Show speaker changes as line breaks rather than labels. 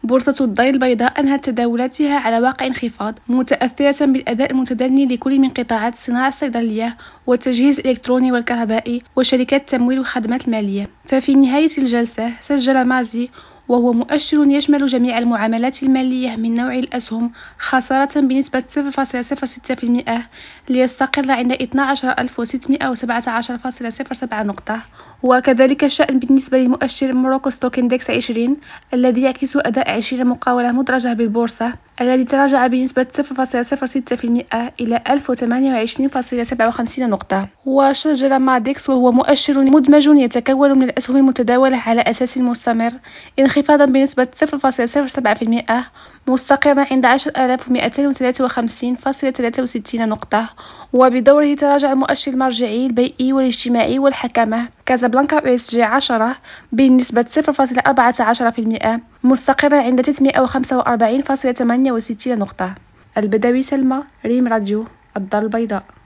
بورصة الدار البيضاء أنهت تداولاتها على واقع انخفاض، متأثرة بالأداء المتدني لكل من قطاعات الصناعة الصيدلية والتجهيز الإلكتروني والكهربائي وشركات التمويل والخدمات المالية. ففي نهاية الجلسة سجل مازي، وهو مؤشر يشمل جميع المعاملات المالية من نوع الأسهم، خسارة بنسبة 0.06% ليستقر عند 12617.07 نقطة. وكذلك الشأن بالنسبة لمؤشر موروكو ستوك إندكس 20 الذي يعكس أداء 20 مقاولة مدرجة بالبورصة، الذي تراجع بنسبة 0.06% إلى 1028.57 نقطة. وسجل ماديكس، وهو مؤشر مدمج يتكون من الأسهم المتداولة على أساس مستمر، انخفاضا بنسبة 0.07%، مستقرا عند 10,253.63 نقطة. وبدوره تراجع المؤشر المرجعي البيئي والاجتماعي والحكمة كازابلانكا ESG 10 بنسبة 0.14%، مستقرا عند 345.68 نقطة. البدوي سلمى، ريم راديو، الدار البيضاء.